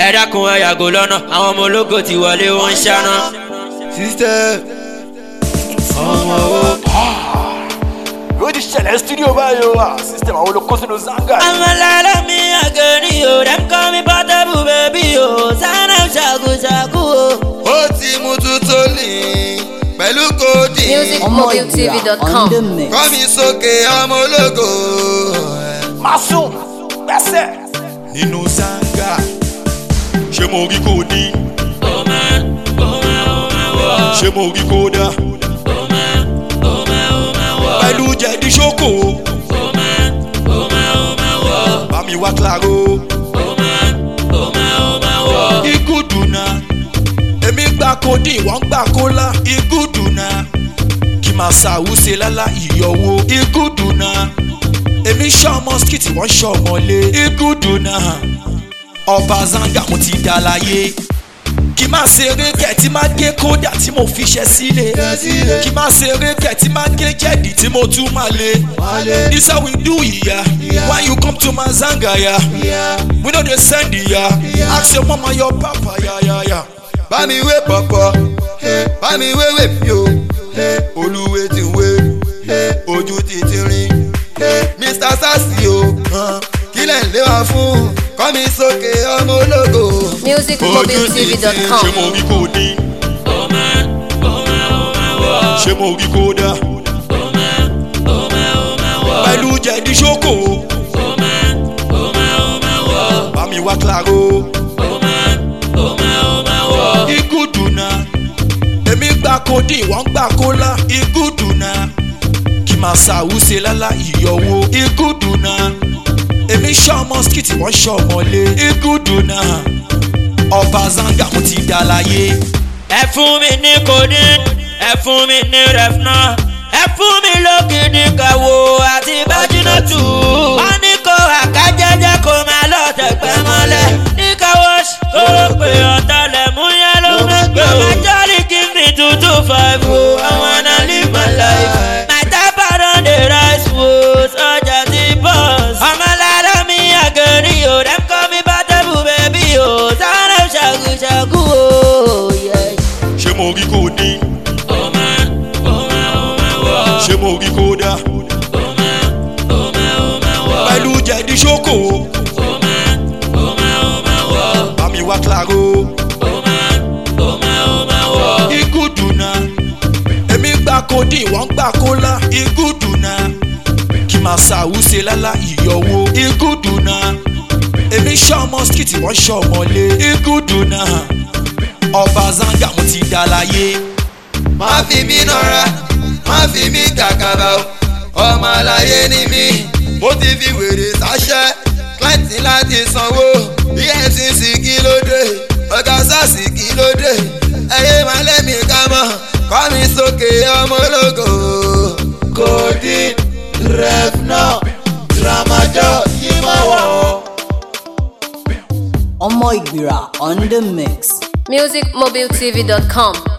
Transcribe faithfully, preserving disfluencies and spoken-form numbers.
ẹ dákun ẹ yàgò lọ́nà àwọn ọmọ ológo ti wọlé wọn ń ṣáná. System ọmọ owó yóò ti ṣẹlẹ̀ studio báyìí o. System àwọn olóko sínú zanga. àwọn lára mi àgẹ̀rì o dem call me portable baby o sanna ṣàkóṣàkó o. ó ti mú tuntun ní pẹ̀lú kóòdì. music mobile t v dot com. kọ́ mi sókè ọmọ ológo. Masun gbẹ́sẹ̀ nínú zanga ṣé mo rí kóòdì. ó máa ó máa ó máa wọ̀. ṣé mo rí kóòdà. ó máa ó máa ó máa wọ̀. pẹ̀lú jẹ̀dí ṣókò. ó máa ó máa ó máa wọ̀. bá mi wá claro. ó máa ó máa ó máa wọ̀. ikú dùnà èmi gbà kódì wọ́n gbà kólà. ikú dùnà kí máa ṣàwùsẹ̀ lálá ìyọ̀wò. ikú dùnà èmi ṣọ́ọ̀mọ́ skìtì wọ́n ṣọ́ọ̀mọ́lé. ikú dùnà ọba zanga mo ti dá láyé. kí máa ṣeré kẹ̀ tí máa gé kódà tí mo fi ṣẹ́ sílé. kí máa ṣeré kẹ̀ tí máa gé jẹ̀dí tí mo tún máa lé. this how we do ìyá. when you come to my zanga ya. we no dey send ìyá. ask your mama your papa ya ya ya. bá mi wé pọ̀pọ̀ bá mi wé wé fi o. olúwe ti wé ojú ti ti rin. mr sassi o kílẹ̀ ń lé wa fún kọ́ mi sókè ọmọ ológo. music mobile t v dot com. ṣé mo rí kóòdì. ó máa ó máa ó máa wọ̀. ṣé mo rí kóòdà. ó máa ó máa ó máa wọ̀. pẹ̀lú jẹ̀dí ṣókò. ó máa ó máa ó máa wọ̀. bá mi wá claro. ó máa ó máa ó máa wọ̀. ikú dùnà èmi gbà kódì wọ́n gbà kólà. ikú dùnà kí máa ṣàwùsẹ̀ lálá ìyọ̀wò. ikú dùnà èmi ṣọ́ọ̀mọ́ skìtì wọ́n ṣọ́ọ̀mọ́lé. ikú dùnà ọba zanga mo ti dá láyé. ẹ fún mi ní kòdí ẹ fún mi ní rẹfúnà ẹ fún mi lókìdí kàwó àti bájúná tù. wọ́n ní kó àkájẹ́jẹ́ kó máa lọ tẹ̀gbẹ́ mọ́lẹ̀. ní káwọ́sì kó o pè ọ̀tá lẹ̀ mú yẹn ló mẹ́gbẹ́ o. majority give me two two five o. I wanna live my life. my tapa don dey rise o. sọjà ti bọ́s. ọmọ lára mi àgẹ̀rì o. dem call me portable baby o. sanna ṣàkóṣàkó o. ṣé mo rí kóòdì. ó máa ó máa ó máa wọ̀. ṣé mo rí kóòdà. ó máa ó máa ó máa wọ̀. pẹ̀lú jẹ̀dí ṣókò. ó máa ó máa ó máa wọ̀. bá mi wá claro. ó máa ó máa ó máa wọ̀. ikú dùnà èmi gbà kódì wọ́n gbà kólà. ikú dùnà kí máa ṣàwùsẹ̀ lálá ìyọ̀wò. ikú dùnà èmi ṣọ́ọ̀mọ́ skìtì wọ́n ṣọ́ọ̀mọ́lé. ikú dùnà ọba zanga mo ti dá láyé. má fi mí nọra má fi mí kàkàbà o ọmọ aláyé ni mí. mo ti fi wèrè sáṣẹ́ client láti sanwó. E F C C kí ló dé ọ̀gá sars kí ló dé. ẹyẹ máa lẹ́mí ká mọ̀ kọ́ mi sókè ọmọ ológo. kòdì rẹfúnà tramadol yìí máa wọ̀. Ọmọ Ìgbìrà on the mix. music mobile t v dot com.